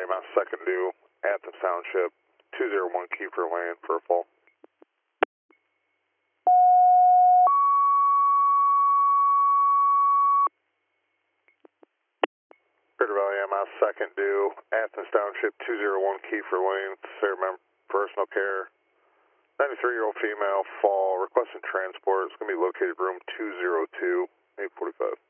Mouse second due, Athens Township, 201 Kiefer Lane for a fall. Crater Valley Mouse second due, Athens Township, 201 Kiefer Lane, personal care. 93-year-old female, fall, requesting transport. It's going to be located room 202, 845.